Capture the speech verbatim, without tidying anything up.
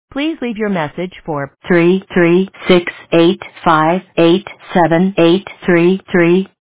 Please leave your message for three three six eight five eight seven eight three three.